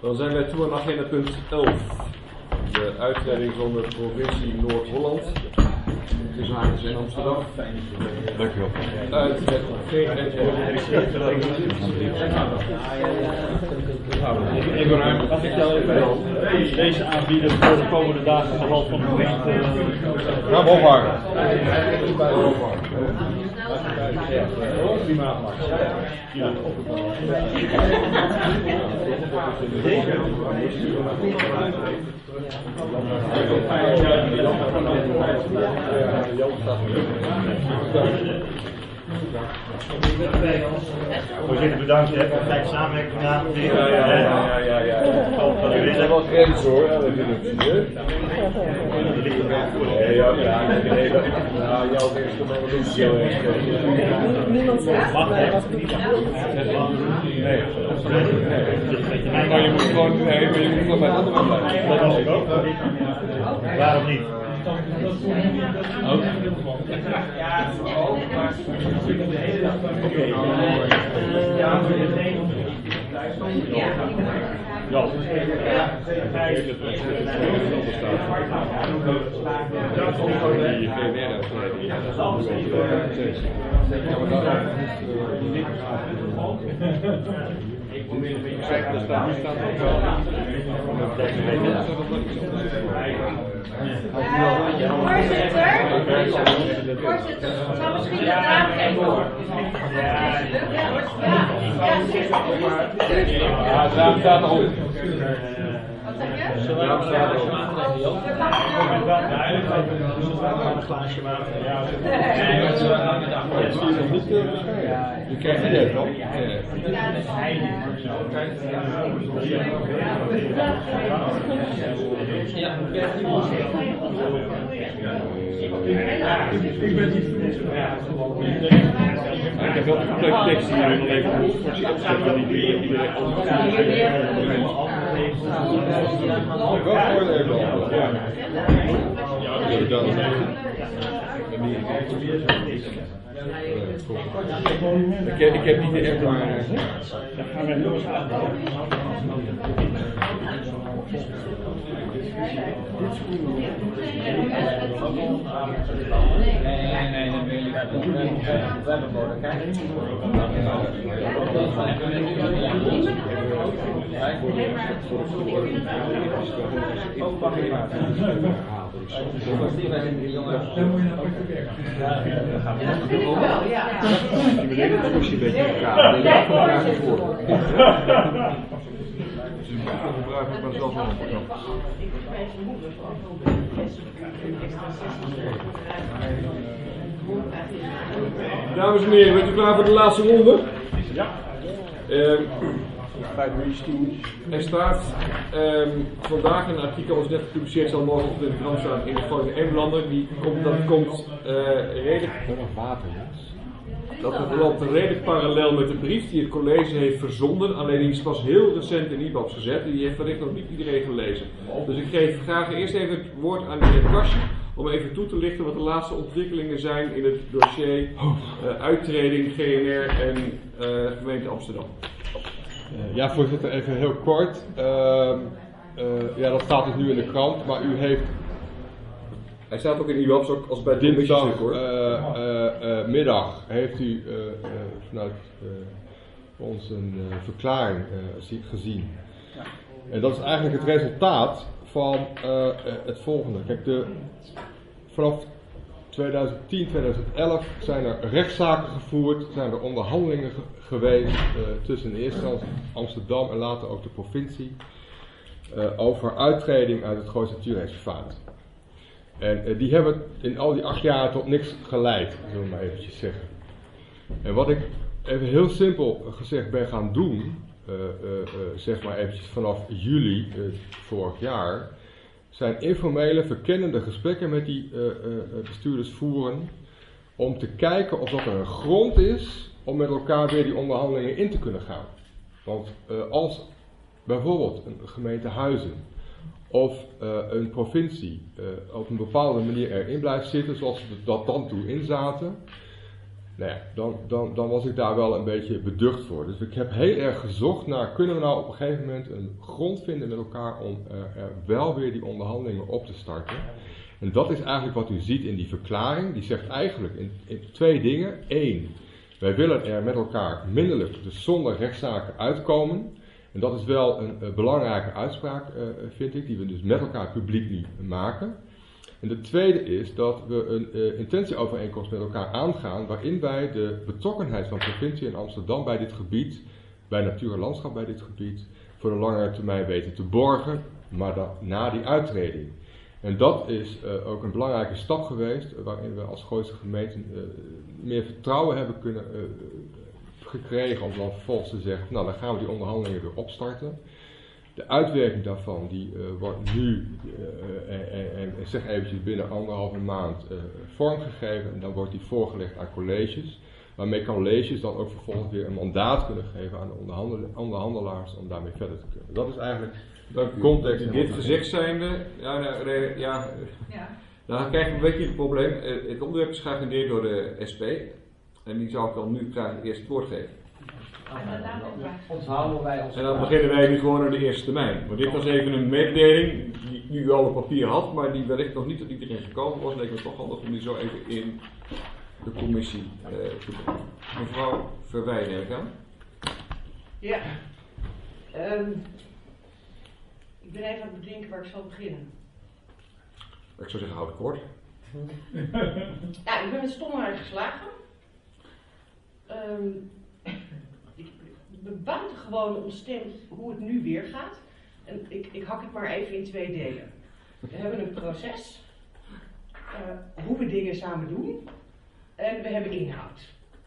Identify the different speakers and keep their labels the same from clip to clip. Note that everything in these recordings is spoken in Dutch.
Speaker 1: Dan zijn wij toe aan agenda punt 11. De uitbreiding van de provincie Noord-Holland. Tussen Hagens en Amsterdam.
Speaker 2: Dank u wel.
Speaker 1: Uit het
Speaker 3: Mag ik jou even deze aanbieden voor de komende dagen behalve van de gemeente?
Speaker 2: Ga maar ophangen.
Speaker 3: Prima. Ja. Voorzitter, bedankt voor de fijne samenwerking gedaan.
Speaker 1: Ja. Dat was grens hoor. Jouw
Speaker 4: Niemand zegt dat mij was niet.
Speaker 1: Maar je moet gewoon bij de andere blijven.
Speaker 3: Dat was ik ook. Waarom niet?
Speaker 5: Voorzitter, ik zou misschien de naam geven.
Speaker 1: Ja, de naam staat erop.
Speaker 5: Wat zeg je?
Speaker 1: De naam staat erop.
Speaker 3: Een glaasje water.
Speaker 1: Je krijgt het net, toch? Ik heb wel een complete tekst hier in de leeftijd opzetten die direct Ik heb niet de app, maar
Speaker 3: Dan gaan we nog eens aan.
Speaker 6: Nee, dan wil ik we hebben mogelijkheid.
Speaker 1: Dames en heren, bent u klaar voor de laatste ronde?
Speaker 3: Ja.
Speaker 1: Er staat vandaag een artikel, als net gepubliceerd zal morgen op de krant staan in de Groningen Eemlander. Dat komt redelijk. Dat loopt redelijk parallel met de brief die het college heeft verzonden, alleen die is pas heel recent in IBABS gezet en die heeft wellicht nog niet iedereen gelezen. Dus ik geef graag eerst even het woord aan de heer Kastje om even toe te lichten wat de laatste ontwikkelingen zijn in het dossier uittreding GNR en gemeente Amsterdam.
Speaker 2: Ja, voorzitter, even heel kort. Ja, dat staat dus nu in de krant, maar u heeft
Speaker 1: Hij staat ook in IBABS, ook als bij de commissiestuk hoor.
Speaker 2: Middag heeft u vanuit ons een verklaring gezien.
Speaker 6: Ja.
Speaker 2: En dat is eigenlijk het resultaat van het volgende. Kijk, vanaf 2010, 2011 zijn er rechtszaken gevoerd, zijn er onderhandelingen geweest tussen in eerste instantie Amsterdam en later ook de provincie over uittreding uit het Gooise Natuurreservaat. En die hebben in al die 8 jaar tot niks geleid, zullen we maar eventjes zeggen. En wat ik even heel simpel gezegd ben gaan doen, zeg maar eventjes vanaf juli vorig jaar, zijn informele verkennende gesprekken met die bestuurders voeren om te kijken of dat er een grond is om met elkaar weer die onderhandelingen in te kunnen gaan. Want als bijvoorbeeld een gemeente Huizen of een provincie op een bepaalde manier erin blijft zitten zoals ze dat dan toe inzaten, Nou ja, dan was ik daar wel een beetje beducht voor. Dus ik heb heel erg gezocht naar, kunnen we nou op een gegeven moment een grond vinden met elkaar om wel weer die onderhandelingen op te starten. En dat is eigenlijk wat u ziet in die verklaring. Die zegt eigenlijk in 2 dingen. 1, wij willen er met elkaar middelijk, dus zonder rechtszaken uitkomen. En dat is wel een belangrijke uitspraak, vind ik, die we dus met elkaar publiek niet maken. En de tweede is dat we een intentieovereenkomst met elkaar aangaan, waarin wij de betrokkenheid van provincie en Amsterdam bij dit gebied, bij natuur en landschap bij dit gebied, voor een langere termijn weten te borgen, maar dan na die uittreding. En dat is ook een belangrijke stap geweest, waarin we als Gooise gemeente meer vertrouwen hebben gekregen om dan vervolgens te zeggen, nou dan gaan we die onderhandelingen weer opstarten. De uitwerking daarvan die wordt nu, en zeg eventjes binnen 1,5 maand vormgegeven en dan wordt die voorgelegd aan colleges. Waarmee colleges dan ook vervolgens weer een mandaat kunnen geven aan de onderhandelaars om daarmee verder te kunnen. Dat is eigenlijk de context.
Speaker 1: Dit gezegd zijnde, dan krijg je een beetje het probleem. Het onderwerp is geagendeerd door de SP en die zou ik dan nu graag eerst het woord geven.
Speaker 6: Onthouden wij ons.
Speaker 1: En dan beginnen wij nu gewoon aan de eerste termijn. Want dit was even een mededeling die u al op papier had, maar die wellicht nog niet tot iedereen gekomen was. Leek me toch handig om die zo even in de commissie te brengen. Mevrouw Verwij, neem ik aan.
Speaker 4: Ja. Ik ben even aan het bedenken waar ik zal beginnen.
Speaker 1: Ik zou zeggen, houd het kort.
Speaker 4: Ja, ik ben met stomheid geslagen. Ik ben buitengewoon ontstemd hoe het nu weer gaat. En ik hak het maar even in 2 delen. We hebben een proces, hoe we dingen samen doen, en we hebben inhoud.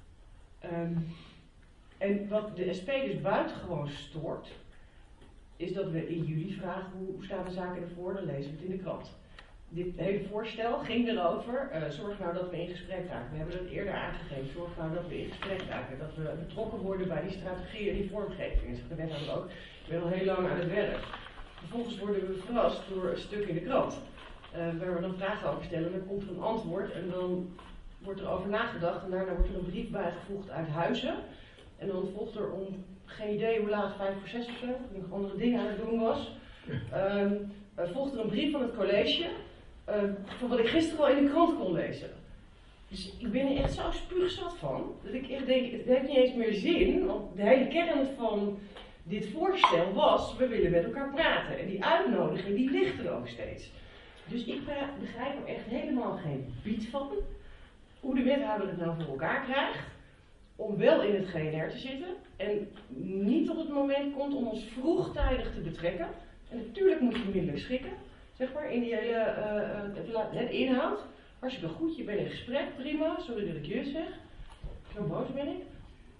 Speaker 4: En wat de SP dus buitengewoon stoort, is dat we in juli vragen hoe staan de zaken ervoor, dan lezen we het in de krant. Dit hele voorstel ging erover, zorg nou dat we in gesprek raken. We hebben dat eerder aangegeven, zorg nou dat we in gesprek raken. Dat we betrokken worden bij die strategie en die vormgeving. En zegt de wethouder ook, ik ben al heel lang aan het werk. Vervolgens worden we verrast door een stuk in de krant. Waar we dan vragen over stellen, dan komt er een antwoord en dan wordt er over nagedacht. En daarna wordt er een brief bijgevoegd uit Huizen. En dan volgt er om, geen idee hoe laat, 5 voor 6 of zo, toen ik nog andere dingen aan het doen was. Volgt er een brief van het college. Van wat ik gisteren al in de krant kon lezen. Dus ik ben er echt zo spuugzat van, dat ik echt denk, het heeft niet eens meer zin, want de hele kern van dit voorstel was, we willen met elkaar praten. En die uitnodiging, die ligt er ook steeds. Dus ik begrijp er echt helemaal geen bied van, hoe de wethouder het nou voor elkaar krijgt, om wel in het GNR te zitten, en niet tot het moment komt om ons vroegtijdig te betrekken. En natuurlijk moet je middelijk schikken. Zeg maar, in die hele inhoud. Hartstikke goed, je bent in gesprek, prima. Sorry dat ik je zeg. Zo boos ben ik.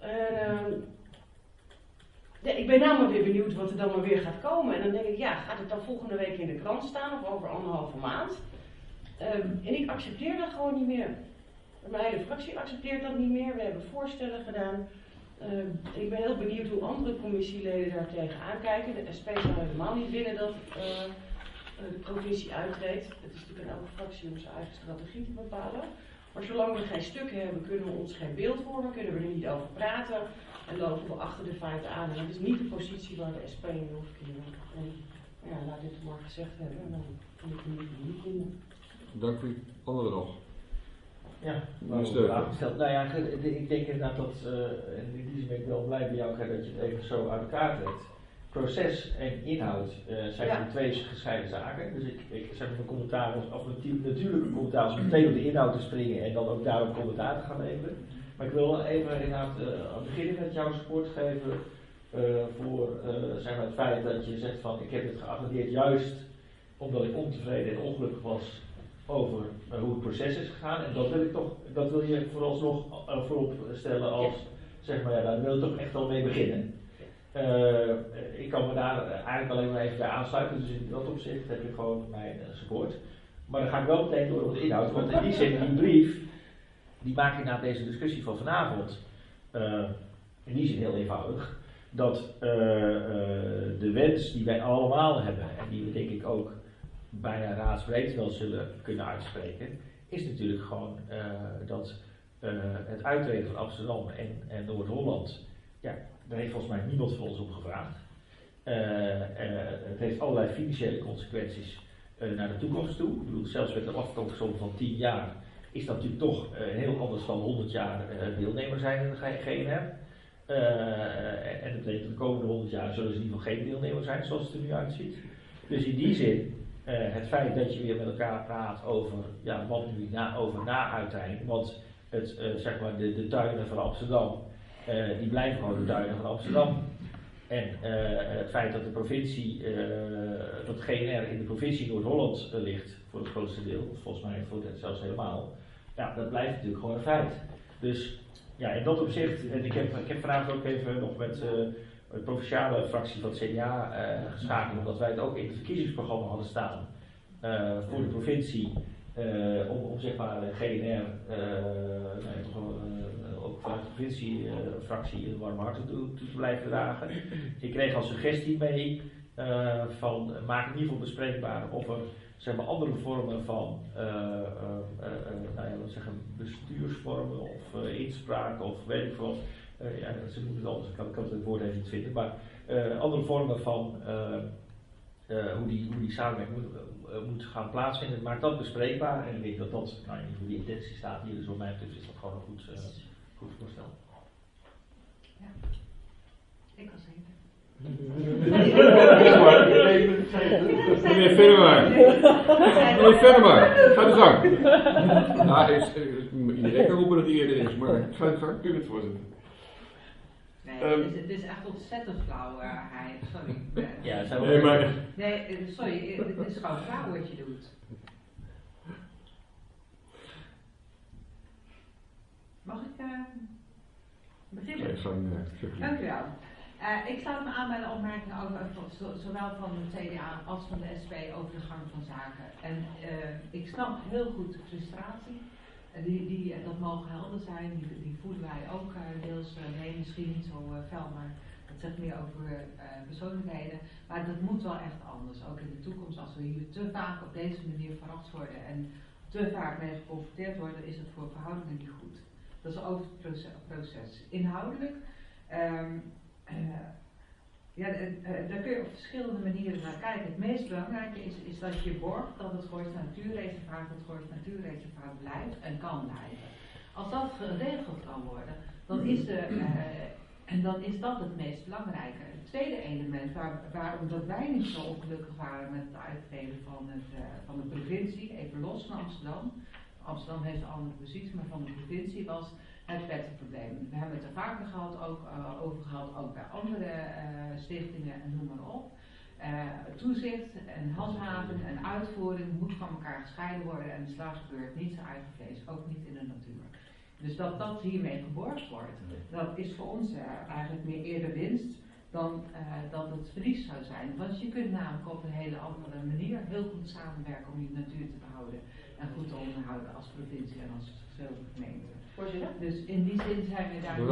Speaker 4: Ik ben nou maar weer benieuwd wat er dan maar weer gaat komen. En dan denk ik, ja, gaat het dan volgende week in de krant staan of over 1,5 maand? En ik accepteer dat gewoon niet meer. Mijn hele fractie accepteert dat niet meer. We hebben voorstellen gedaan. Ik ben heel benieuwd hoe andere commissieleden daar tegenaan kijken. De SP zou helemaal niet willen dat de provincie uittreedt. Het is natuurlijk aan elke fractie om zijn eigen strategie te bepalen. Maar zolang we geen stukken hebben, kunnen we ons geen beeld vormen, kunnen we er niet over praten en lopen we achter de feiten aan. En dat is niet de positie waar de SP in wil verkeren. En ja, laat dit maar gezegd hebben en dan kan ik het niet vinden.
Speaker 1: Dank u. Anderen nog?
Speaker 6: Ja,
Speaker 1: gesteld.
Speaker 6: Nou ja, ik denk inderdaad dat, en in die zin ben ik wel blij bij jou dat je het even zo uit elkaar trekt. Proces en inhoud zijn 2 gescheiden zaken. Dus ik zeg mijn commentaar, of natuurlijke commentaar, om meteen op de inhoud te springen en dan ook daarop commentaar te gaan leveren. Maar ik wil even inderdaad aan het begin met jouw support geven voor zeg maar het feit dat je zegt van ik heb het geagendeerd juist omdat ik ontevreden en ongelukkig was over hoe het proces is gegaan. En dat wil je vooralsnog voorop stellen als zeg maar ja, daar wil je toch echt wel mee beginnen. Ik kan me daar eigenlijk alleen maar even bij aansluiten, dus in dat opzicht heb ik gewoon mijn support. Maar dan ga ik wel meteen door op de inhoud, want in die zin, die brief, die maak ik na deze discussie van vanavond, in die zin heel eenvoudig, dat de wens die wij allemaal hebben, en die we denk ik ook bijna raadsbreed wel zullen kunnen uitspreken, is natuurlijk gewoon dat het uittreden van Amsterdam en Noord-Holland, ja, daar heeft volgens mij niemand van ons op gevraagd. Het heeft allerlei financiële consequenties naar de toekomst toe. Ik bedoel, zelfs met een afkoopsom van 10 jaar is dat natuurlijk toch heel anders dan 100 jaar deelnemer zijn in de GNR. En dat betekent dat de komende 100 jaar zullen ze in ieder geval geen deelnemer zijn zoals het er nu uitziet. Dus in die zin, het feit dat je weer met elkaar praat over wat nu over na-uiteinden, want zeg maar de tuinen van Amsterdam, die blijven gewoon de tuinen van Amsterdam. En het feit dat de provincie, dat GNR in de provincie Noord-Holland ligt, voor het grootste deel, volgens mij voor het zelfs helemaal, ja, dat blijft natuurlijk gewoon een feit. Dus ja, in dat opzicht, en ik heb vanavond ook even nog met de provinciale fractie van het CDA geschakeld, omdat wij het ook in het verkiezingsprogramma hadden staan voor de provincie, om zeg maar GNR, toch wel, ook vanuit de provinciefractie in de warme hart toe te blijven dragen. Ik kreeg als suggestie mee van maak in ieder geval bespreekbaar of er zeg maar andere vormen van laten zeggen, bestuursvormen of inspraak of weet ik wat. Ja, ze moeten het anders, ik kan het woord even niet vinden, maar andere vormen van hoe die samenwerking moet gaan plaatsvinden. Maak dat bespreekbaar en ik denk dat dat, nou, in ieder geval die intentie staat hier, dus wat mij betreft is dat gewoon een goed voorstel.
Speaker 5: Ja, ik was zeker.
Speaker 1: Meneer Venema. Meneer Venema, ga de gang. Iedereen kan roepen dat hij eerder is, maar ga de gang. U bent voorzitter.
Speaker 5: Nee, het is echt ontzettend flauw, sorry.
Speaker 6: Ja,
Speaker 5: sorry, het is gewoon flauw wat je doet. Mag ik beginnen? Dank u wel. Ik sluit me aan bij de opmerkingen over, zowel van de CDA als van de SP over de gang van zaken. En ik snap heel goed de frustratie. Dat mogen helder zijn, die voelen wij ook deels mee, misschien niet zo fel, maar het zegt meer over persoonlijkheden. Maar dat moet wel echt anders, ook in de toekomst. Als we hier te vaak op deze manier verrast worden en te vaak mee geconfronteerd worden, is het voor verhoudingen niet goed. Dat is over het proces. Inhoudelijk, daar kun je op verschillende manieren naar kijken. Het meest belangrijke is dat je borgt dat het Goois Natuurreservaat het Goois Natuurreservaat blijft en kan blijven. Als dat geregeld kan worden, dan is dat het meest belangrijke. Het tweede element waarom dat wij niet zo ongelukkig waren met het uittreden van de provincie, even los van Amsterdam. Amsterdam heeft een andere positie, maar van de provincie was het pettenprobleem. We hebben het er vaker over gehad, ook bij andere stichtingen en noem maar op. Toezicht en handhaving en uitvoering moet van elkaar gescheiden worden en straks gebeurt niet zijn eigen vlees, ook niet in de natuur. Dus dat hiermee geborgd wordt, dat is voor ons eigenlijk meer eerder winst dan dat het verlies zou zijn. Want je kunt namelijk op een hele andere manier heel goed samenwerken om je natuur te behouden en goed te onderhouden als provincie en als verschillende gemeenten. Dus in die zin zijn we daar.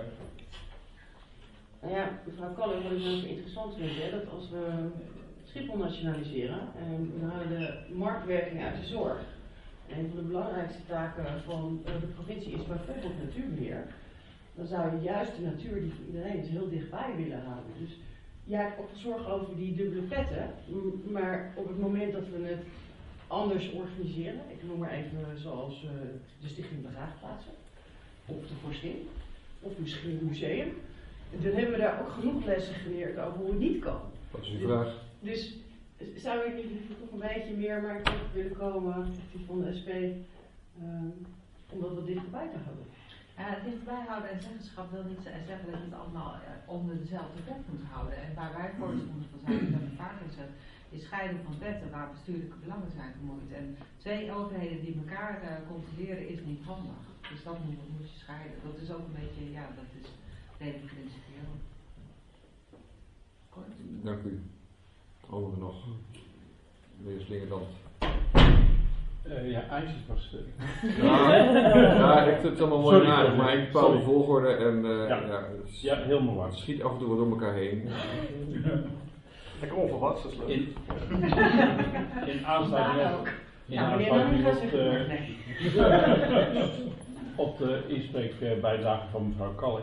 Speaker 4: Nou ja, mevrouw Kalle, wat ik nou interessant vind, dat als we Schiphol nationaliseren en we halen de marktwerking uit de zorg. En een van de belangrijkste taken van de provincie is bijvoorbeeld natuurbeheer. Dan zou je juist de natuur die voor iedereen is heel dichtbij willen houden. Dus ja, ik heb ook zorgen over die dubbele petten, maar op het moment dat we het anders organiseren, ik noem maar even zoals de Stichting Begraafplaatsen, of de Vorstin, of misschien een museum, dan hebben we daar ook genoeg lessen geleerd over hoe het niet kan.
Speaker 1: Wat is uw vraag?
Speaker 4: Dus zou ik toch een beetje meer maar willen komen van de SP, om dat wat dichterbij te houden?
Speaker 5: Dichterbij houden en zeggenschap wil niet zeggen dat je het allemaal onder dezelfde wet moet houden. En waar wij voorstander van zijn, dat hebben we vaker gezegd, is scheiden van wetten waar bestuurlijke belangen zijn gemoeid. En twee overheden die elkaar controleren is niet handig. Dus dat moet je scheiden. Dat is ook een beetje, ja, dat is redelijk principieel. Kort.
Speaker 1: Dank u. Over nog. Meneer Slingerdant.
Speaker 3: IJsjes was.
Speaker 1: Ja, ik vind het allemaal mooi aardig, maar ik bepaal de volgorde en
Speaker 3: ja, helemaal waar.
Speaker 1: Het schiet af en toe wat door elkaar heen.
Speaker 3: Lekker onverwachts, dat is leuk. In aansluiting op.
Speaker 4: Ja, meneer Nanninga zegt het
Speaker 7: op de inspreekbijdrage van mevrouw Kalk.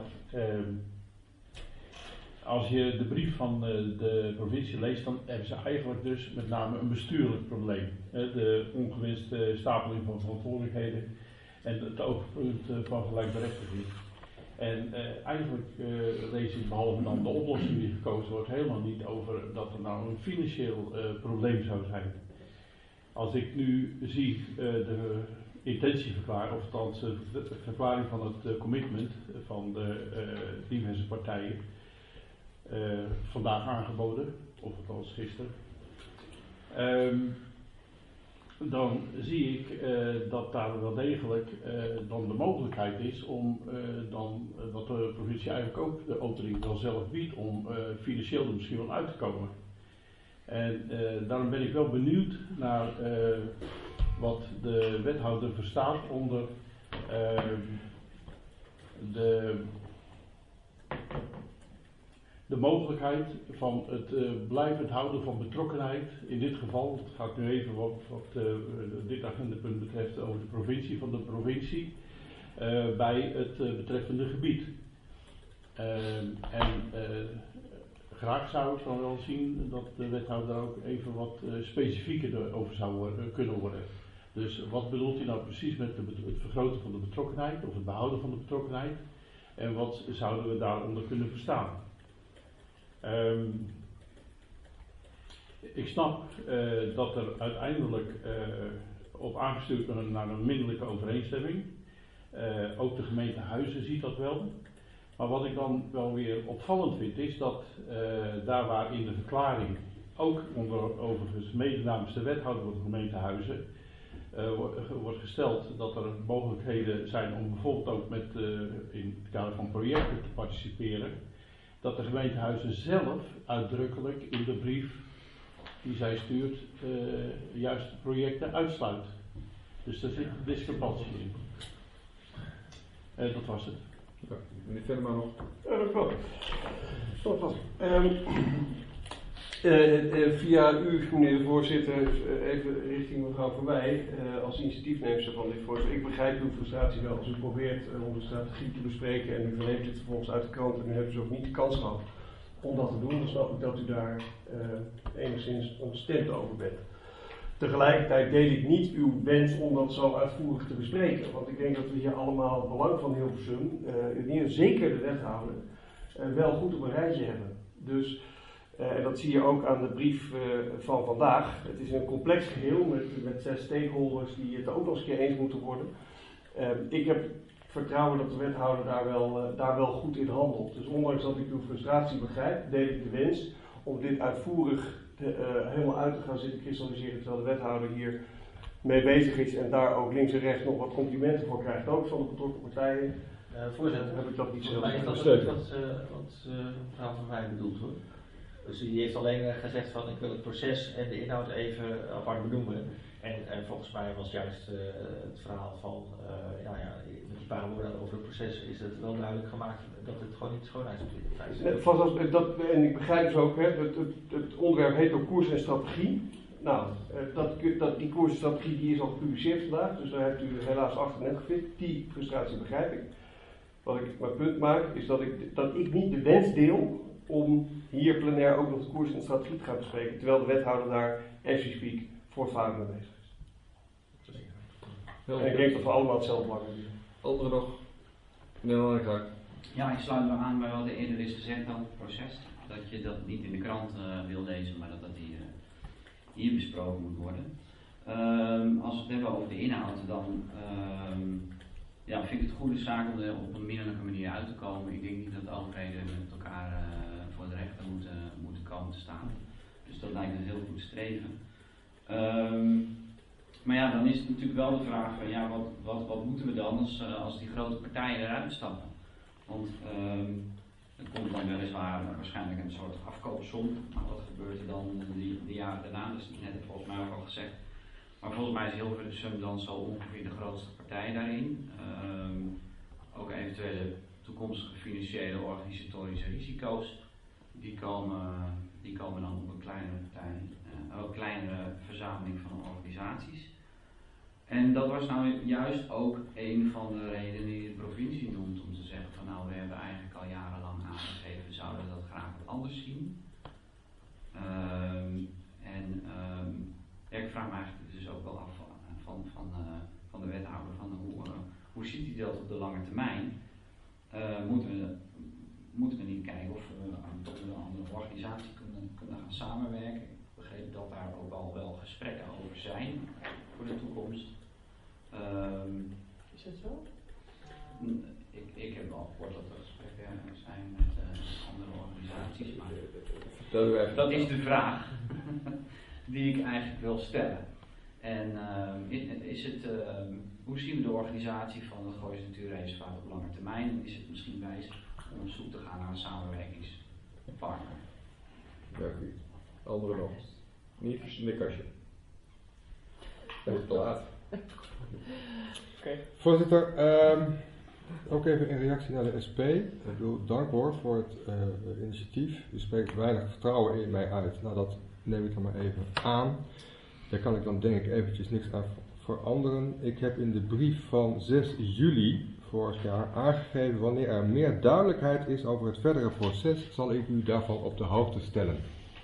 Speaker 7: Als je de brief van de provincie leest, dan hebben ze eigenlijk dus met name een bestuurlijk probleem. De ongewenste stapeling van verantwoordelijkheden en het oogpunt van gelijkberechtiging. En eigenlijk lees ik, behalve dan de oplossing die gekozen wordt, helemaal niet over dat er nou een financieel probleem zou zijn. Als ik nu zie de intentieverklaring, of althans de verklaring van het commitment van de diverse partijen, vandaag aangeboden, of althans gisteren, dan zie ik dat daar wel degelijk dan de mogelijkheid is om wat de provincie eigenlijk ook de opening wel zelf biedt, om financieel er misschien wel uit te komen. En daarom ben ik wel benieuwd naar wat de wethouder verstaat onder de mogelijkheid van het blijvend houden van betrokkenheid. In dit geval, het gaat nu even wat dit agendapunt betreft over de provincie, van de provincie bij het betreffende gebied. Graag zou ik dan wel zien dat de wethouder ook even wat specifieker over zou kunnen worden. Dus wat bedoelt hij nou precies met het vergroten van de betrokkenheid of het behouden van de betrokkenheid? En wat zouden we daaronder kunnen verstaan? Ik snap dat er uiteindelijk op aangestuurd wordt naar een minderlijke overeenstemming. Ook de gemeente Huizen ziet dat wel. Maar wat ik dan wel weer opvallend vind is dat daar waar in de verklaring ook onder overigens mede namens de wethouder van de gemeente Huizen wordt gesteld dat er mogelijkheden zijn om bijvoorbeeld ook in het kader van projecten te participeren, dat de gemeente Huizen zelf uitdrukkelijk in de brief die zij stuurt juist de projecten uitsluit. Dus daar zit een discrepantie in. Dat was het.
Speaker 1: Ja, meneer Venema nog?
Speaker 8: Ja, dat klopt. Dat was via u, meneer de voorzitter, even richting mevrouw Verwij, als initiatiefnemer van dit voorstel. Ik begrijp uw frustratie wel als u probeert om de strategie te bespreken en u verneemt dit vervolgens uit de krant en u hebt dus ook niet de kans gehad om dat te doen. Dan snap ik dat u daar enigszins ontstemd over bent. Tegelijkertijd deel ik niet uw wens om dat zo uitvoerig te bespreken. Want ik denk dat we hier allemaal het belang van Hilversum, zeker de wethouder, wel goed op een rijtje hebben. Dus, en dat zie je ook aan de brief van vandaag. Het is een complex geheel met 6 stakeholders die het ook nog eens een keer eens moeten worden. Ik heb vertrouwen dat de wethouder daar wel goed in handelt. Dus ondanks dat ik uw frustratie begrijp, deel ik de wens om dit uitvoerig helemaal uit te gaan zitten kristalliseren, terwijl de wethouder hier mee bezig is en daar ook links en rechts nog wat complimenten voor krijgt, ook van de betrokken partijen.
Speaker 6: Voorzitter,
Speaker 8: heb ik dat niet zo
Speaker 6: wat mevrouw Van Wij bedoelt hoor. Dus die heeft alleen gezegd van ik wil het proces en de inhoud even apart benoemen. En volgens mij was juist het verhaal van met die paar woorden over het proces is het wel duidelijk gemaakt dat het gewoon niet schoonheidsplicht is.
Speaker 8: En ik begrijp dus ook, het onderwerp heet ook koers en strategie. Nou, die koers en strategie die is al gepubliceerd vandaag, dus daar hebt u helaas achter net gevindt. Die frustratie begrijp ik. Wat ik mijn punt maak is dat ik niet de wens deel om hier plenair ook nog de koers en strategie te gaan bespreken, terwijl de wethouder daar, as we speak, voortvarend mee bezig is. En ik denk dat we allemaal hetzelfde belang hebben.
Speaker 1: Anderen nog? Meneer Langegaard.
Speaker 9: Ja, ik sluit me aan bij wat er eerder is gezegd over het proces. Dat je dat niet in de krant wil lezen, maar dat hier besproken moet worden. Als we het hebben over de inhoud, dan vind ik het een goede zaak om er op een minderlijke manier uit te komen. Ik denk niet dat de overheden met elkaar voor de rechter moeten komen te staan. Dus dat lijkt me een heel goed streven. Maar ja, dan is het natuurlijk wel de vraag van wat moeten we dan als die grote partijen eruit stappen? Want er komt dan weliswaar waarschijnlijk een soort afkoopsom, maar wat gebeurt er dan de jaren daarna? Dat is net volgens mij ook al gezegd. Maar volgens mij is Hilversum dan zo ongeveer de grootste partij daarin. Ook eventuele toekomstige financiële organisatorische risico's, die komen dan op een kleinere partij, een kleinere verzameling van organisaties. En dat was nou juist ook een van de redenen die de provincie noemt om te zeggen van nou we hebben eigenlijk al jarenlang aangegeven, we zouden dat graag wat anders zien. Ja, ik vraag me eigenlijk dus ook wel af van de wethouder van hoe ziet hij dat op de lange termijn? Moeten we niet kijken of we tot een andere organisatie kunnen gaan samenwerken? Ik begreep dat daar ook al wel gesprekken over zijn voor de toekomst.
Speaker 4: Is dat zo?
Speaker 9: Ik heb al gehoord dat er gesprekken zijn met andere organisaties, maar dat is de vraag die ik eigenlijk wil stellen. En hoe zien we de organisatie van het Gooise Natuurreservaat op lange termijn? En is het misschien wijs om op zoek te gaan naar een samenwerkingspartner?
Speaker 2: Dank u. Andere nog? Niet in de kastje. Dat is te laat.
Speaker 3: Okay.
Speaker 2: Voorzitter, ook even in reactie naar de SP. Ik bedoel, dank hoor voor het initiatief. U spreekt weinig vertrouwen in mij uit. Nou, dat neem ik dan maar even aan. Daar kan ik dan denk ik eventjes niks aan veranderen. Ik heb in de brief van 6 juli vorig jaar aangegeven wanneer er meer duidelijkheid is over het verdere proces, zal ik u daarvan op de hoogte stellen.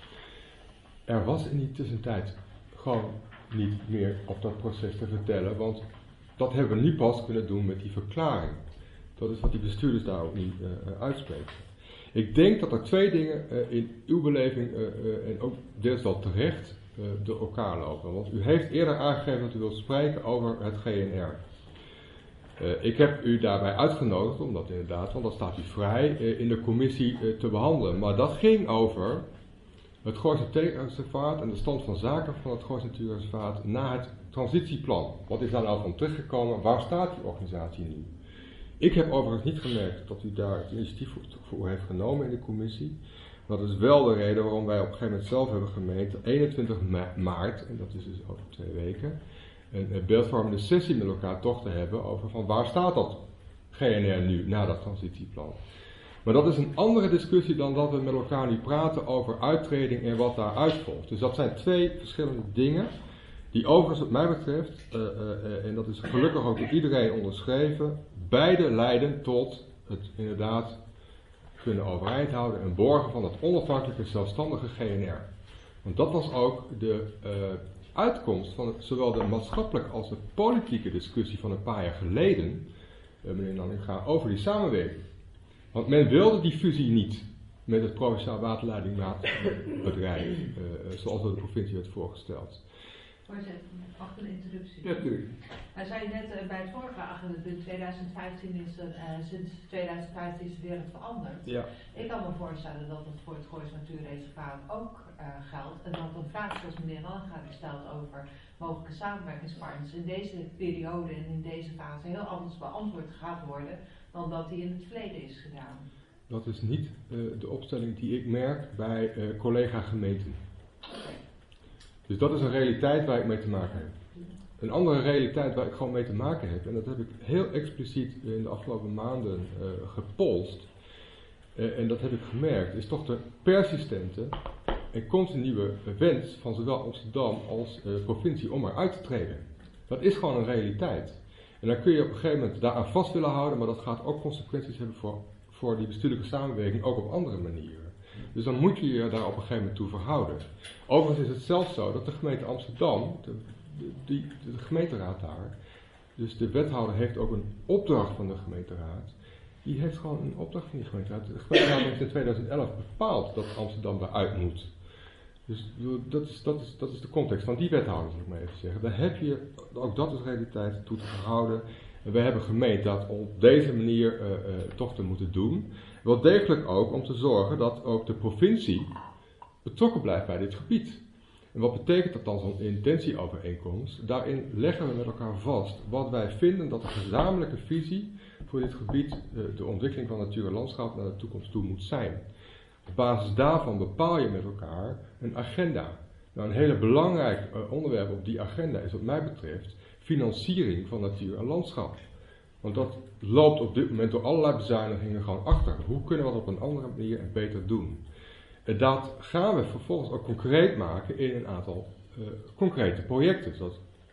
Speaker 2: Er was in die tussentijd gewoon niet meer op dat proces te vertellen, want dat hebben we nu pas kunnen doen met die verklaring. Dat is wat die bestuurders daar ook niet uitspreken. Ik denk dat er 2 dingen in uw beleving en ook deels wel terecht door elkaar lopen. Want u heeft eerder aangegeven dat u wilt spreken over het GNR. Ik heb u daarbij uitgenodigd om dat inderdaad, want dat staat u vrij, in de commissie te behandelen. Maar dat ging over het Gooise Natuurreservaat en de stand van zaken van het Gooise Natuurreservaat na het transitieplan. Wat is daar nou van teruggekomen? Waar staat die organisatie nu? Ik heb overigens niet gemerkt dat u daar het initiatief voor heeft genomen in de commissie. Dat is wel de reden waarom wij op een gegeven moment zelf hebben gemeend, 21 maart, en dat is dus over 2 weken, een beeldvormende sessie met elkaar toch te hebben over van waar staat dat GNR nu na dat transitieplan. Maar dat is een andere discussie dan dat we met elkaar nu praten over uittreding en wat daaruit volgt. Dus dat zijn 2 verschillende dingen die overigens wat mij betreft, en dat is gelukkig ook door iedereen onderschreven, beide leiden tot het inderdaad kunnen overeind houden en borgen van dat onafhankelijke zelfstandige GNR. Want dat was ook de uitkomst van zowel de maatschappelijke als de politieke discussie van een paar jaar geleden, meneer Nanninga, over die samenwerking. Want men wilde die fusie niet met het Provinciaal Waterleidingbedrijf, zoals door de provincie werd voorgesteld.
Speaker 5: Voorzitter, mag ik een interruptie?
Speaker 2: Ja, natuurlijk.
Speaker 5: Hij zei net bij het vorige agendapunt, 2015 sinds 2015 is de wereld veranderd.
Speaker 2: Ja.
Speaker 5: Ik kan me voorstellen dat het voor het Gooise Natuurreservaat ook geldt. En dat een vraag zoals meneer Nanninga stelt over mogelijke samenwerkingspartners in deze periode en in deze fase heel anders beantwoord gaat worden dan dat die in het verleden is gedaan.
Speaker 2: Dat is niet de opstelling die ik merk bij collega-gemeenten. Dus dat is een realiteit waar ik mee te maken heb. Een andere realiteit waar ik gewoon mee te maken heb, en dat heb ik heel expliciet in de afgelopen maanden gepolst, en dat heb ik gemerkt, is toch de persistente en continue wens van zowel Amsterdam als provincie om eruit te treden. Dat is gewoon een realiteit. En dan kun je op een gegeven moment daaraan vast willen houden, maar dat gaat ook consequenties hebben voor die bestuurlijke samenwerking, ook op andere manieren. Dus dan moet je je daar op een gegeven moment toe verhouden. Overigens is het zelfs zo dat de gemeente Amsterdam, de gemeenteraad daar, dus de wethouder heeft ook een opdracht van de gemeenteraad. Die heeft gewoon een opdracht van die gemeenteraad. De gemeenteraad heeft in 2011 bepaald dat Amsterdam daaruit moet. Dus dat is de context van die wethouder, zal ik maar even zeggen. Daar heb je, ook dat is realiteit, toe te verhouden. En we hebben gemeend dat op deze manier toch te moeten doen. Wel degelijk ook om te zorgen dat ook de provincie betrokken blijft bij dit gebied. En wat betekent dat dan zo'n intentieovereenkomst? Daarin leggen we met elkaar vast wat wij vinden dat de gezamenlijke visie voor dit gebied, de ontwikkeling van natuur en landschap naar de toekomst toe moet zijn. Op basis daarvan bepaal je met elkaar een agenda. Nou, een hele belangrijk onderwerp op die agenda is wat mij betreft financiering van natuur en landschap. Want dat loopt op dit moment door allerlei bezuinigingen gewoon achter. Hoe kunnen we dat op een andere manier en beter doen? En dat gaan we vervolgens ook concreet maken in een aantal concrete projecten. Zoals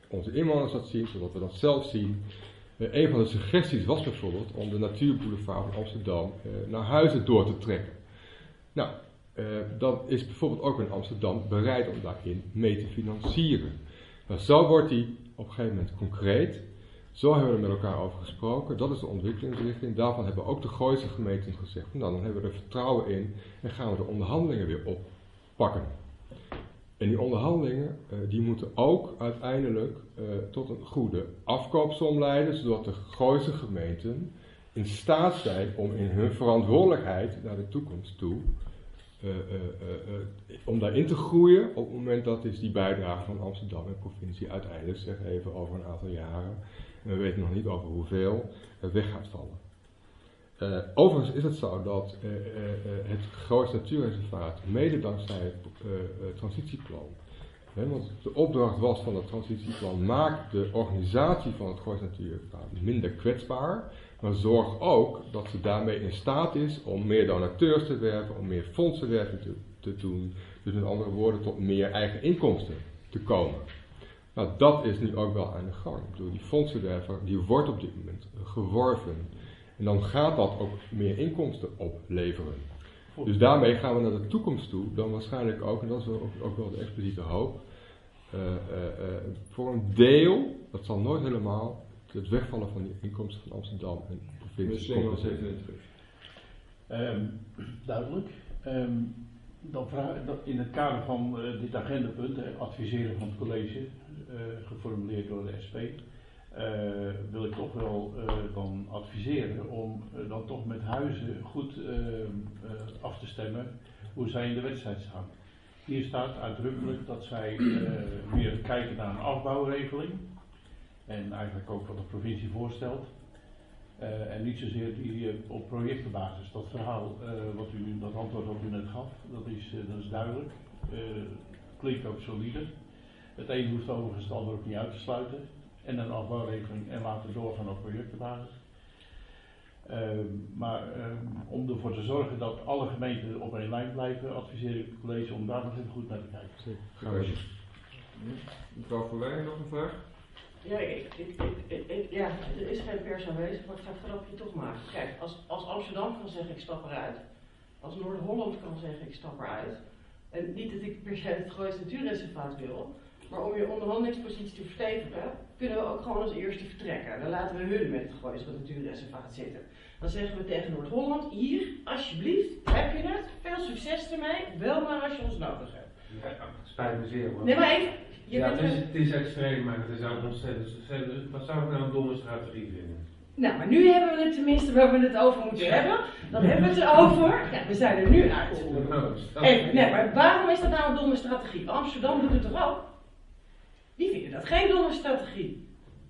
Speaker 2: onze inwoners dat zien, zodat we dat zelf zien. Een van de suggesties was bijvoorbeeld om de natuurboulevard van Amsterdam naar Huizen door te trekken. Nou, dat is bijvoorbeeld ook in Amsterdam bereid om daarin mee te financieren. Nou, zo wordt die op een gegeven moment concreet. Zo hebben we er met elkaar over gesproken. Dat is de ontwikkelingsrichting. Daarvan hebben ook de Gooise gemeenten gezegd. Nou, dan hebben we er vertrouwen in en gaan we de onderhandelingen weer oppakken. En die onderhandelingen die moeten ook uiteindelijk tot een goede afkoopsom leiden, zodat de Gooise gemeenten in staat zijn om in hun verantwoordelijkheid naar de toekomst toe, om daarin te groeien op het moment dat is die bijdrage van Amsterdam en provincie uiteindelijk, zeg even over een aantal jaren, en we weten nog niet over hoeveel, weg gaat vallen. Overigens is het zo dat het Goois Natuurreservaat, mede dankzij het transitieplan, want de opdracht was van het transitieplan, maak de organisatie van het Goois Natuurreservaat minder kwetsbaar, maar zorg ook dat ze daarmee in staat is om meer donateurs te werven, om meer fondsenwerving te doen, dus met andere woorden tot meer eigen inkomsten te komen. Nou, dat is nu ook wel aan de gang. Ik bedoel, die fondsenwerver die wordt op dit moment geworven. En dan gaat dat ook meer inkomsten opleveren. Dus daarmee gaan we naar de toekomst toe, dan waarschijnlijk ook, en dat is ook wel de expliciete hoop, voor een deel, dat zal nooit helemaal, het wegvallen van die inkomsten van Amsterdam en de provincie.
Speaker 7: Duidelijk. In het kader van dit agendapunt, adviseren van het college, geformuleerd door de SP, wil ik toch wel dan adviseren om dan toch met Huizen goed af te stemmen hoe zij in de wedstrijd staan. Hier staat uitdrukkelijk dat zij weer kijken naar een afbouwregeling en eigenlijk ook wat de provincie voorstelt. En niet zozeer die op projectenbasis. Dat verhaal, dat antwoord wat u net gaf, dat is duidelijk. Klinkt ook solide. Het een hoeft overigens het ander ook niet uit te sluiten. En een afbouwregeling en laten doorgaan op projectenbasis. Maar om ervoor te zorgen dat alle gemeenten op één lijn blijven, adviseer ik het college om daar nog even goed naar te kijken.
Speaker 1: Goed. Mevrouw Verwij, nog een vraag?
Speaker 4: Ja, er is geen pers aanwezig, maar ik ga het grapje toch maken. Kijk, als Amsterdam kan zeggen ik stap eruit, als Noord-Holland kan zeggen ik stap eruit, en niet dat ik per se het Goois Natuurreservaat wil, maar om je onderhandelingspositie te verstevigen, kunnen we ook gewoon als eerste vertrekken. Dan laten we hun met het Goois Natuurreservaat zitten. Dan zeggen we tegen Noord-Holland, hier, alsjeblieft, heb je het, veel succes ermee, wel maar als je ons nodig hebt.
Speaker 10: Ja, spijt me zeer.
Speaker 4: Nee, maar even.
Speaker 10: Het is extreem, maar het is ook ontzettend. Wat zou ik nou een domme strategie vinden?
Speaker 4: Nou, maar nu hebben we het tenminste waar we het over moeten hebben. Dan hebben we het erover. Ja, we zijn er nu uit. Nee, maar waarom is dat nou een domme strategie? Amsterdam doet het toch ook? Die vinden dat geen domme strategie.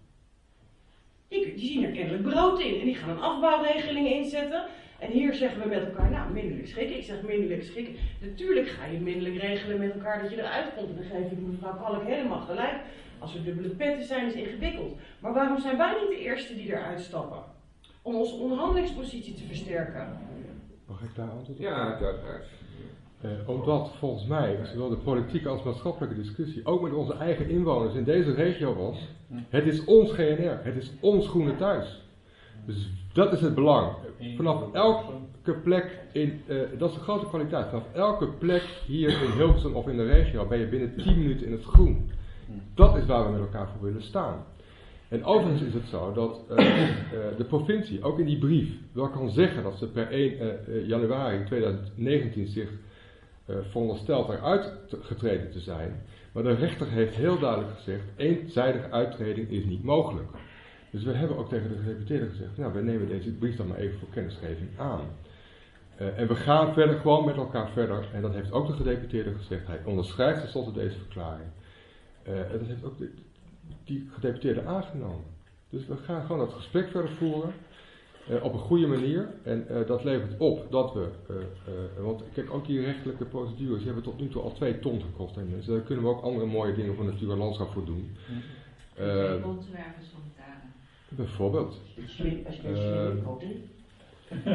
Speaker 4: Die zien er kennelijk brood in. En die gaan een afbouwregeling inzetten. En hier zeggen we met elkaar, nou, minderlijk schikken. Ik zeg minderlijk schikken. Natuurlijk ga je minderlijk regelen met elkaar dat je eruit komt. En dan geef ik mevrouw Kalk helemaal gelijk. Als er dubbele petten zijn, is ingewikkeld. Maar waarom zijn wij niet de eerste die eruit stappen? Om onze onderhandelingspositie te versterken.
Speaker 2: Mag ik daar antwoord op?
Speaker 1: Ja, uiteraard.
Speaker 2: Omdat volgens mij, zowel de politieke als maatschappelijke discussie, ook met onze eigen inwoners in deze regio was, het is ons GNR, het is ons groene thuis. Dus dat is het belang. Vanaf elke plek, dat is de grote kwaliteit, vanaf elke plek hier in Hilversum of in de regio ben je binnen 10 minuten in het groen. Dat is waar we met elkaar voor willen staan. En overigens is het zo dat de provincie ook in die brief wel kan zeggen dat ze per 1 januari 2019 zich veronderstelt eruit getreden te zijn. Maar de rechter heeft heel duidelijk gezegd, eenzijdige uittreding is niet mogelijk. Dus we hebben ook tegen de gedeputeerden gezegd, nou, we nemen deze brief dan maar even voor kennisgeving aan. En we gaan verder, gewoon met elkaar verder. En dat heeft ook de gedeputeerde gezegd. Hij onderschrijft tenslotte deze verklaring. En dat heeft ook die gedeputeerde aangenomen. Dus we gaan gewoon dat gesprek verder voeren. Op een goede manier. En dat levert op dat we, want kijk, ook die rechtelijke procedures, die hebben tot nu toe al 2 ton gekost. En dus daar kunnen we ook andere mooie dingen voor natuur en landschap voor doen.
Speaker 5: 2 bondwervers van de dagen.
Speaker 2: Bijvoorbeeld.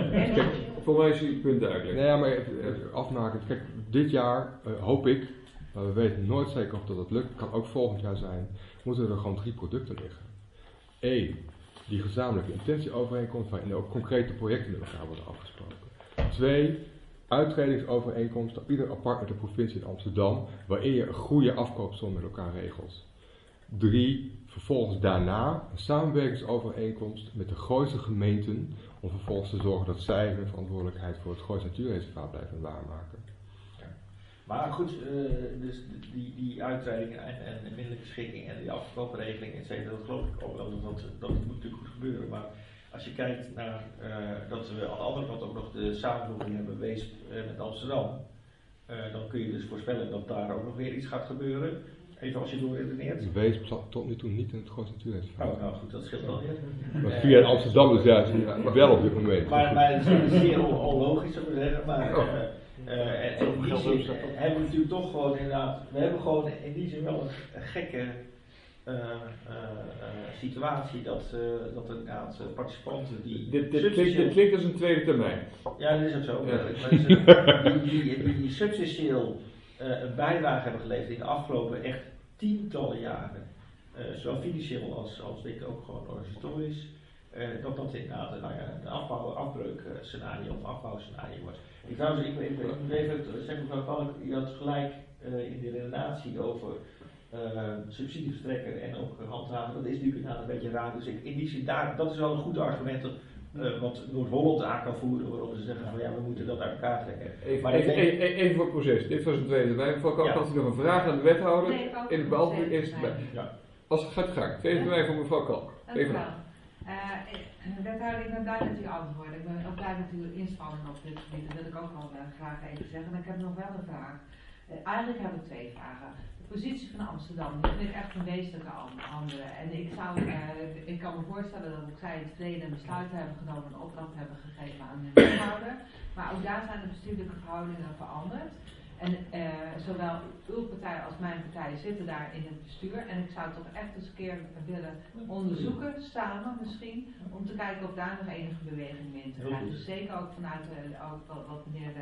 Speaker 1: Voor mij is uw punt duidelijk.
Speaker 2: Nee, maar afmaken. Kijk, dit jaar hoop ik maar we weten nooit zeker of dat lukt, kan ook volgend jaar zijn, moeten er gewoon 3 producten liggen. 1. Die gezamenlijke intentieovereenkomst waarin ook concrete projecten met elkaar worden afgesproken. 2. Uittredingsovereenkomsten, ieder apart met de provincie in Amsterdam, waarin je een goede afkoopsom met elkaar regelt. 3. Vervolgens daarna een samenwerkingsovereenkomst met de Gooise gemeenten, om vervolgens te zorgen dat zij hun verantwoordelijkheid voor het Goois Natuurreservaat blijven waarmaken.
Speaker 6: Ja. Maar goed, dus die uittreding en de middelijke schikking en die afkoopregeling, et cetera, dat geloof ik ook wel, dat moet natuurlijk goed gebeuren. Maar als je kijkt naar dat we aan de andere kant ook nog de samenvoeging hebben Weesp met Amsterdam, dan kun je dus voorspellen dat daar ook nog weer iets gaat gebeuren. Even als je doorredeneert.
Speaker 2: Weesp zat tot nu toe niet in het Goois Natuurreservaat.
Speaker 6: Oh, nou goed, dat scheelt wel weer.
Speaker 2: Maar via Amsterdam dus juist wel op dit moment.
Speaker 6: Maar het is zeer onlogisch, zou ik zeggen. Maar en in die zin hebben we natuurlijk toch gewoon inderdaad, we hebben gewoon in die zin wel een gekke situatie dat inderdaad participanten die...
Speaker 1: Dit klinkt als een tweede termijn.
Speaker 6: Ja, dat is ook zo.
Speaker 1: Ja.
Speaker 6: Die substantieel een bijdrage hebben geleverd in de afgelopen echt tientallen jaren, zowel financieel als denk ik ook gewoon organisatorisch, dat inderdaad een afbreukscenario of afbouwscenario wordt. Ik moet even zeggen, mevrouw Kalk, je had gelijk in de redenatie over subsidieverstrekker en ook handhaven. Dat is natuurlijk inderdaad een beetje raar. Dus in die zin, dat is wel een goed argument wat Noord-Holland aan kan voeren, waarom ze zeggen van ja, we moeten dat uit elkaar trekken.
Speaker 1: Even voor het proces. Dit was een tweede termijn. Mevrouw Kalk, had u nog een vraag aan de wethouder?
Speaker 5: Nee,
Speaker 1: in het beantwoord eerst bij.
Speaker 6: Ja.
Speaker 1: Als het gaat gang. Tweede termijn van mevrouw Kalk. Even
Speaker 5: wel. Wethouder, ik ben blij met uw antwoorden. Ik ben ook blij met uw inspanning op dit gebied. Dat wil ik ook wel graag even zeggen. Maar ik heb nog wel een vraag. Eigenlijk heb ik 2 vragen. De positie van Amsterdam, die vind ik echt een wezenlijke andere. En ik kan me voorstellen dat zij in het verleden een besluit hebben genomen, een opdracht hebben gegeven aan de wethouder. Maar ook daar zijn de bestuurlijke verhoudingen veranderd. En zowel uw partij als mijn partij zitten daar in het bestuur. En ik zou toch echt eens een keer willen onderzoeken, samen misschien, om te kijken of daar nog enige beweging in te krijgen. Dus zeker ook vanuit wat meneer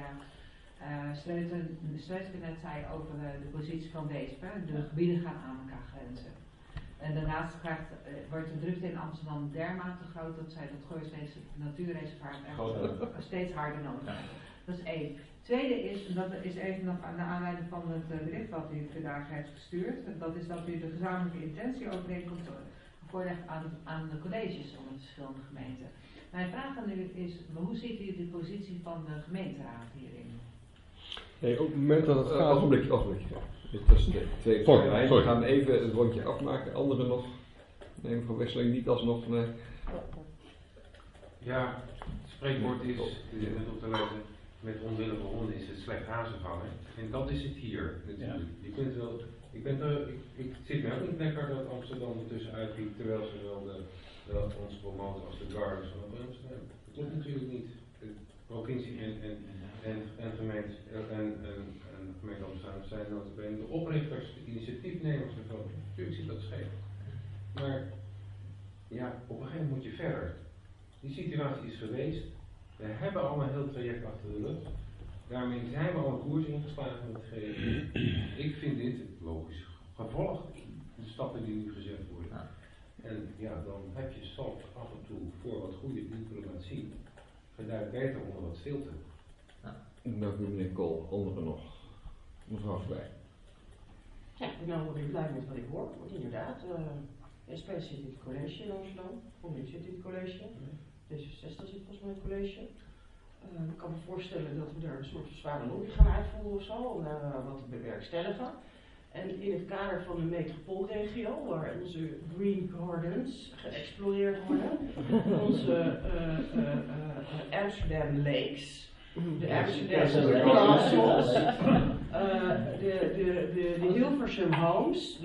Speaker 5: Sleutel net zei over de positie van Weesp. De gebieden gaan aan elkaar grenzen. En daarnaast wordt de drukte in Amsterdam dermate groot dat zij dat Goois Natuurreservaat echt steeds harder nodig hebben. Dat is 1. Tweede is, en dat is even nog naar aanleiding van het bericht wat u vandaag heeft gestuurd, dat is dat u de gezamenlijke intentieovereenkomst voorlegt aan de colleges van de verschillende gemeenten. Mijn vraag aan u is, hoe ziet u de positie van de gemeenteraad hierin?
Speaker 2: Nee, op het moment dat het gaat...
Speaker 1: Ogenblikje. Dit was de tweede termijn. We gaan even het rondje afmaken. Anderen nog? Nee, mevrouw Wesseling niet alsnog. Nee.
Speaker 10: Ja, het spreekwoord is, net op te lezen, met onwillige honden is het slecht hazen vangen. En dat is het hier natuurlijk. Ja. Je kunt wel, ik zit me ook niet lekker dat Amsterdam ertussen uitliep, terwijl ze wel ons promoten als de Gardens van Amsterdam. Dat klopt natuurlijk niet. De provincie en gemeente Amsterdam zijn notabene de oprichters, de initiatiefnemers ervan. Natuurlijk zit dat scheef. Maar ja, op een gegeven moment moet je verder. Die situatie is geweest. We hebben al een heel traject achter de rug. Daarmee zijn we al een koers ingeslagen met het GRI. Ik vind dit logisch gevolg. De stappen die nu gezet worden. Ja. En ja, dan heb je stap af en toe voor wat goede diplomatie. Geduid beter onder wat stilte.
Speaker 1: Ja. Dank u meneer Kool. Anderen nog. Mevrouw Verwij.
Speaker 4: Ja, ik ben nou weer blij met wat ik hoor. Want inderdaad, SP zit in het college in Amsterdam. GroenLinks zit in het college. D66 zit volgens mij in het college. Ik kan me voorstellen dat we daar een soort zware lobby gaan uitvoeren of zo, om wat te bewerkstelligen. En in het kader van de metropoolregio, waar onze green gardens geëxploreerd worden, onze Amsterdam Lakes, de Amsterdam Castles, de Hilversum Homes,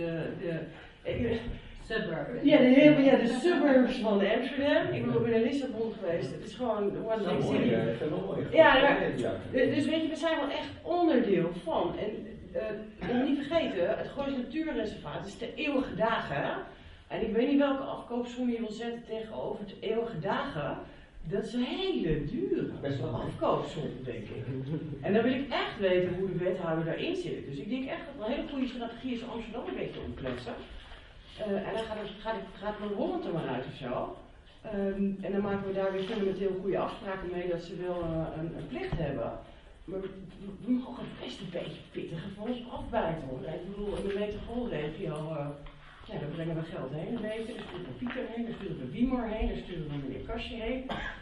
Speaker 5: Suburbs.
Speaker 4: Ja, de suburbs van Amsterdam. Ik ben in Lissabon geweest. Het is gewoon one big city. Ja, dus weet je, we zijn wel echt onderdeel van. En niet vergeten, het Goois Natuurreservaat is de eeuwige dagen. En ik weet niet welke afkoopsom je wil zetten tegenover de eeuwige dagen. Dat is een hele dure afkoopsom, denk ik. En dan wil ik echt weten hoe de wethouder daarin zit. Dus ik denk echt dat het een hele goede strategie is Amsterdam een beetje omkletsen. En dan gaat mijn Holland er maar uit of zo. En dan maken we daar weer fundamenteel goede afspraken mee dat ze wel een plicht hebben. Maar we mogen best een beetje pittiger voor ons afbijten hoor. Ik bedoel, in de metropoolregio, daar brengen we geld heen een beetje. Daar sturen we Pieter heen, daar sturen we Wiemar heen, daar sturen we meneer Kastje heen.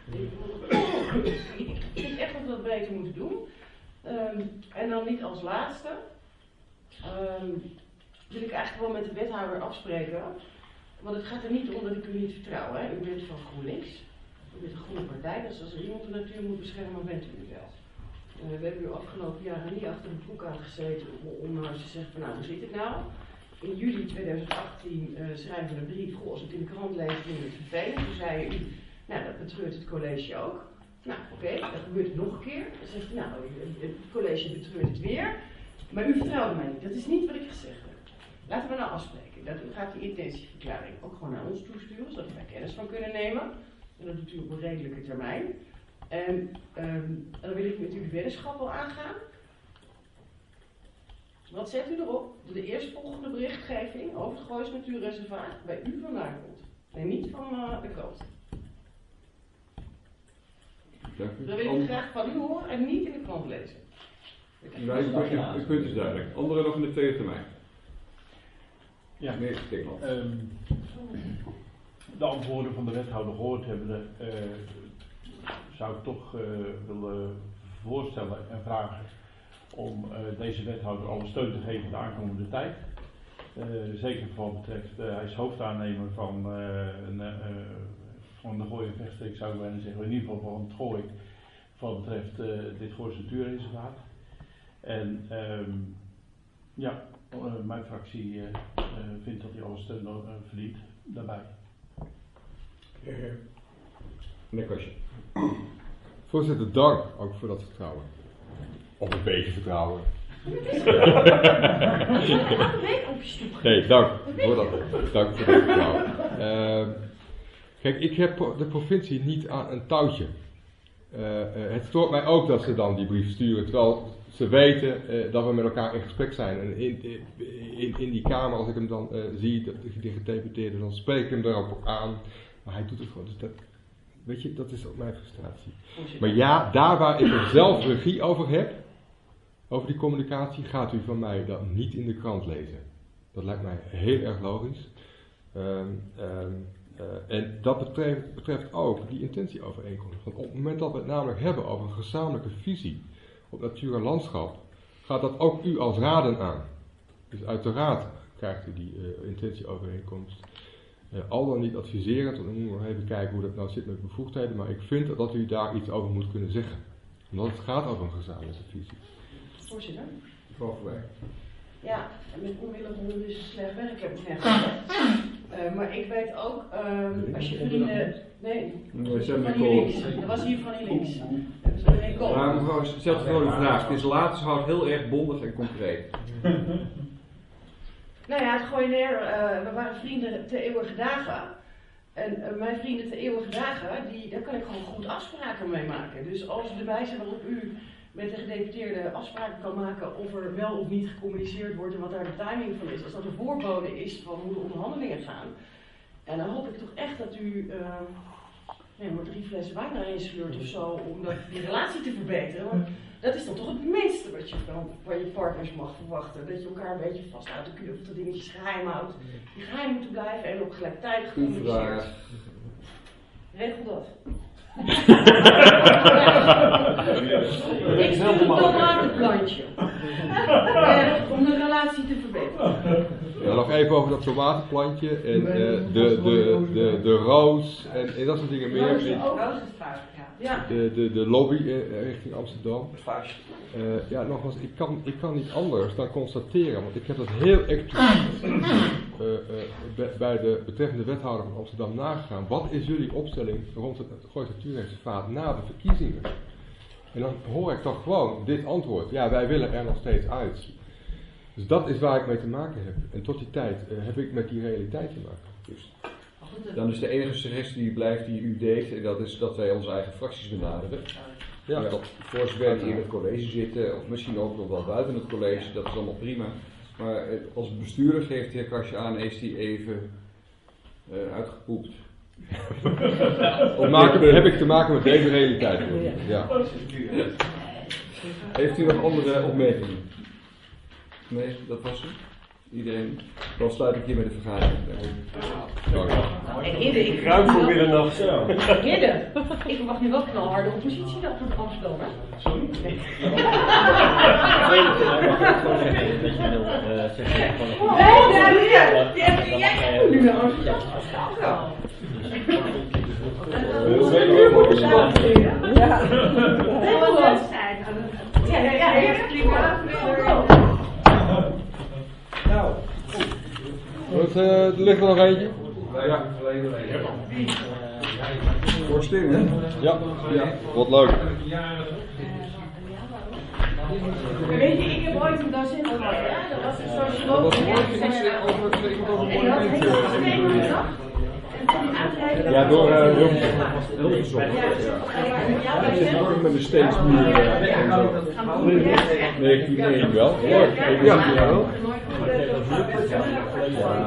Speaker 4: Ik vind echt dat we dat beter moeten doen. En dan niet als laatste, wil ik eigenlijk wel met de wethouder afspreken. Want het gaat er niet om dat ik u niet vertrouw. Hè. U bent van GroenLinks, u bent een groene partij, dus als er iemand de natuur moet beschermen, bent u het wel. We hebben u afgelopen jaren niet achter de broek aangezeten om te zeggen van nou, hoe zit het nou? In juli 2018 schrijven we een brief, als we het in de krant lezen, vinden we het vervelend. Toen zei u, nou dat betreurt het college ook. Nou oké, dat gebeurt het nog een keer. Dan zegt u, nou het college betreurt het weer. Maar u vertrouwde mij niet, dat is niet wat ik gezegd heb. Laten we nou afspreken dat u gaat die intentieverklaring ook gewoon naar ons toesturen, zodat we daar kennis van kunnen nemen. En dat doet u op een redelijke termijn. En dan wil ik met u de weddenschap al aangaan. Wat zet u erop? Dat de eerstvolgende berichtgeving over het Goois Natuurreservaat bij u vandaan komt. En niet van de krant. Dat wil ik graag van u horen en niet in de krant lezen.
Speaker 1: Het punt is duidelijk. Anderen nog in de tweede termijn.
Speaker 7: Ja.
Speaker 1: Nee, Stikland.
Speaker 7: De antwoorden van de wethouder gehoord hebben, zou ik toch willen voorstellen en vragen om deze wethouder alle steun te geven de aankomende tijd. Zeker voor wat betreft, hij is hoofdaannemer van de Gooi en Vechtstreek, zou ik bijna zeggen, in ieder geval van het Gooi, wat betreft dit Goois Natuurreservaat. En mijn fractie vindt dat hij alle steun verdient daarbij.
Speaker 1: Meneer Kastje.
Speaker 2: Voorzitter, dank ook voor dat vertrouwen. Of een beetje vertrouwen. Nee, dank voor dat vertrouwen. Kijk, ik heb de provincie niet aan een touwtje. Het stoort mij ook dat ze dan die brief sturen, terwijl ze weten dat we met elkaar in gesprek zijn. En in die kamer, als ik hem dan zie, de gedeputeerde, dan spreek ik hem daarop aan. Maar hij doet het gewoon. Dus dat, weet je, dat is ook mijn frustratie. Maar ja, daar waar ik er zelf regie over heb, over die communicatie, gaat u van mij dat niet in de krant lezen. Dat lijkt mij heel erg logisch. En dat betreft ook die intentieovereenkomst. Want op het moment dat we het namelijk hebben over een gezamenlijke visie op natuur en landschap, gaat dat ook u als raden aan. Dus uiteraard krijgt u die intentieovereenkomst. Al dan niet adviserend, want dan moeten we nog even kijken hoe dat nou zit met bevoegdheden, maar ik vind dat u daar iets over moet kunnen zeggen. Omdat het gaat over een gezamenlijke visie.
Speaker 4: Voorzitter?
Speaker 1: Mevrouw Verwij.
Speaker 4: Ja, met onwillig ondertussen slecht werk heb ik net gezegd. Maar ik weet ook, als je vrienden... Nee, van hier links. Dat was hier van hier links.
Speaker 1: Maar mevrouw, stelt gewoon een vraag. Het is laatst houdt heel erg bondig en concreet.
Speaker 4: Nou ja, het Gooieneer, we waren vrienden te eeuwige dagen. En mijn vrienden te eeuwige dagen, daar kan ik gewoon goed afspraken mee maken. Dus als de wijze waarop u met de gedeputeerde afspraken kan maken of er wel of niet gecommuniceerd wordt en wat daar de timing van is, als dat een voorbode is van hoe de onderhandelingen gaan. En dan hoop ik toch echt dat u maar 3 flessen wijn erin sleurt of zo, om die relatie te verbeteren. Want dat is dan toch het minste wat je van je partners mag verwachten. Dat je elkaar een beetje vasthoudt, dat je de dingetjes geheim houdt. Die geheim moeten blijven en ook gelijktijdig communiceert. Regel dat. Ik stuur een tomatenplantje. Om de relatie te verbeteren.
Speaker 2: Ja, nog even over dat tomatenplantje en de roos en dat soort dingen meer.
Speaker 5: Roos is ja.
Speaker 2: De lobby richting Amsterdam. Ja, nogmaals, ik kan niet anders dan constateren, want ik heb dat heel expliciet bij de betreffende wethouder van Amsterdam nagegaan. Wat is jullie opstelling rond het Goois Natuurreservaat na de verkiezingen? En dan hoor ik toch gewoon dit antwoord. Ja, wij willen er nog steeds uit. Dus dat is waar ik mee te maken heb. En tot die tijd heb ik met die realiteit te maken. Dus.
Speaker 1: Dan is de enige suggestie die blijft die u deed, en dat is dat wij onze eigen fracties benaderen.
Speaker 2: Ja.
Speaker 1: Dat voor zover die in het college zitten, of misschien ook nog wel buiten het college, dat is allemaal prima. Maar als bestuurder geeft de heer Kastje aan, is die even uitgepoept.
Speaker 2: Heb ik te maken met deze realiteit? Ja.
Speaker 1: Heeft u nog andere opmerkingen? Nee, dat was het. Iedereen. Dan sluit ik hier met de vergadering.
Speaker 4: En Hidde, ik
Speaker 8: Ruim voor middernacht.
Speaker 4: Hidde, ik verwacht nu wel knalharde oppositie dat voor Amsterdam.
Speaker 8: Sorry?
Speaker 6: Dat je wil zeggen van
Speaker 4: Jij nu naar Amsterdam.
Speaker 2: Goed, er ligt er nog eentje.
Speaker 1: Ja. Voorstel, hè?
Speaker 2: Ja. Wat leuk.
Speaker 4: Weet je, ik heb ooit een docent gehad, ja? Dat was een socioloog.
Speaker 1: Dat was iemand over monumenten.
Speaker 2: Ja, door
Speaker 1: Hilversum. Dat zit ook met een steensmuur en zo. Nee, wel.
Speaker 2: Ja,
Speaker 1: wel.